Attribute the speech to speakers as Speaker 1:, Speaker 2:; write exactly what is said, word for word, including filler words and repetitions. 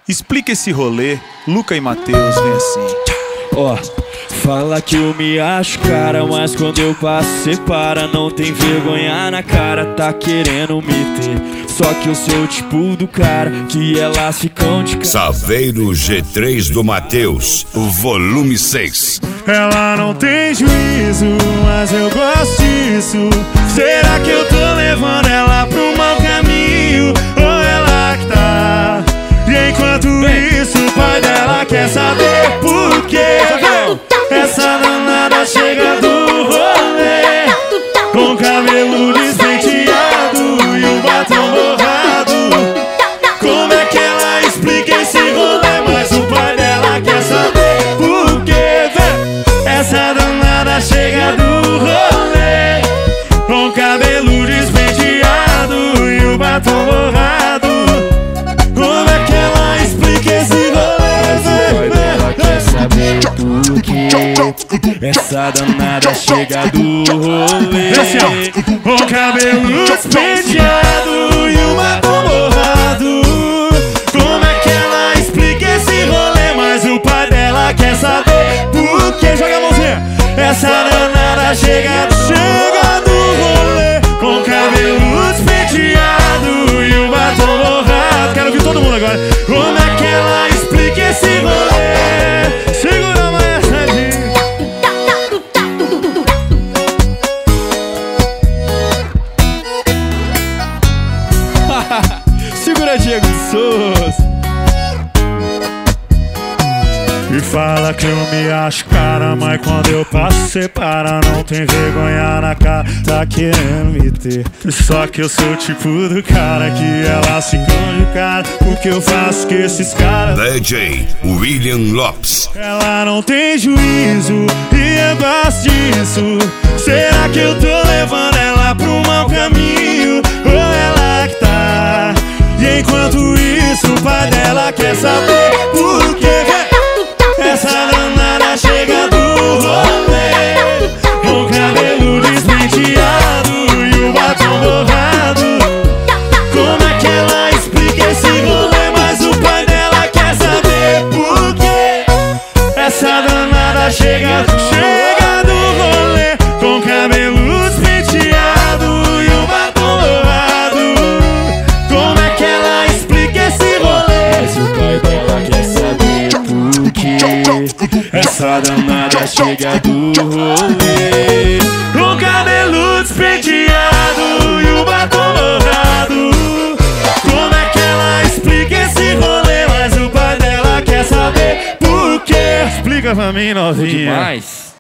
Speaker 1: Explica esse rolê, Luca e Matheus, vem assim.
Speaker 2: Ó, oh, fala que eu me acho cara, mas quando eu passo separa. Não tem vergonha na cara, tá querendo me ter. Só que eu sou o tipo do cara que elas ficam de cara.
Speaker 3: Saveiro G três do Matheus, o volume seis.
Speaker 4: Ela não tem juízo, mas eu gosto disso. Será que eu tô levando ela pro mau caminho? Ou ela que tá? E enquanto isso o pai dela quer saber por quê. Essa danada chega do rolê com cabelo despenteado e o batom borrado. Como é que ela explica esse rolê? Mas o pai dela quer saber por quê. Essa danada chega do rolê com cabelo despenteado e o batom borrado. Como é que ela explica esse rolê?
Speaker 2: Mas o pai dela quer saber por quê. Essa danada chega do rolê
Speaker 4: com cabelo despenteado e o batom borrado. Como é que ela explica esse rolê? Mas o pai dela quer saber por quê. Joga a mãozinha. Essa danada chega, chega do rolê com cabelo despenteado e o batom borrado. Quero ouvir todo mundo agora. Como é que ela explica esse rolê? Segura a maestradinha.
Speaker 2: Segura Diego de Souza.
Speaker 4: E fala que eu me acho cara, mas quando eu passo separa. Não tem vergonha na cara, tá querendo me ter. Só que eu sou o tipo do cara que ela se esconde, cara. Porque eu faço que esses caras.
Speaker 3: D J William Lopes.
Speaker 4: Ela não tem juízo e eu gosto disso. Será que eu tô levando ela pro mau caminho? Ou ela que tá? E enquanto isso o pai dela quer saber por quê. Essa danada chega do rolê com cabelo despenteado e o batom borrado. Como é que ela explica esse rolê? Mas o pai dela quer saber por quê. Essa danada chega, chega do rolê com cabelo despenteado e o batom borrado. Como é que ela explica esse rolê?
Speaker 2: Mas o pai dela quer saber por quê.
Speaker 4: Essa danada chega do rolê com cabelo despenteado e o batom borrado. Como é que ela explica esse rolê? Mas o pai dela quer saber por quê. Explica pra mim, novinha.
Speaker 2: Demais.